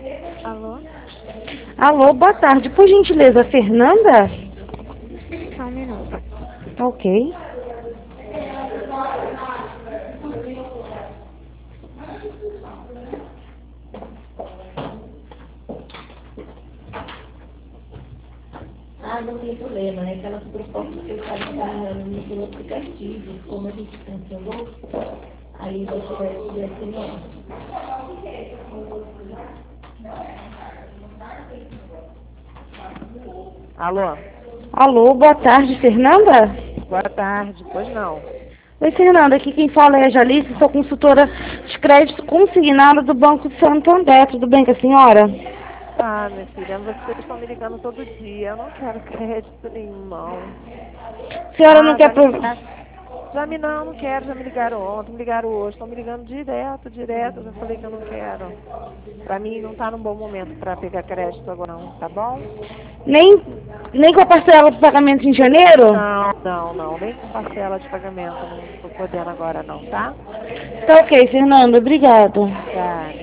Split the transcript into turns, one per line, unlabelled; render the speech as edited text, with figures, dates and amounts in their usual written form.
Alô?
Alô, boa tarde. Por gentileza, Fernanda?
Só um minuto.
Ok. Ah, não tem problema, né? Aquelas propostas que eu faço no aplicativo, como a gente cancelou, aí você vai poder assinar.
Alô?
Alô, boa tarde, Fernanda?
Boa tarde. Pois não.
Oi, Fernanda, aqui quem fala é a Jalice, sou consultora de crédito consignada do Banco de Santander. Tudo bem com a senhora?
Ah, minha filha, vocês estão me ligando todo dia. Eu não quero crédito nenhum, não.
A senhora não
Ah,
quer...
já me ligaram. Não quero. Já me ligaram ontem, me ligaram hoje. Estão me ligando direto, direto. Eu já falei que eu não quero. Pra mim não tá num bom momento pra pegar crédito agora, não. Tá bom?
Nem, nem com a parcela do pagamento em janeiro?
Não. Nem com parcela de pagamento. Não tô podendo agora, não, tá?
Tá ok, Fernanda, obrigada.
Tá.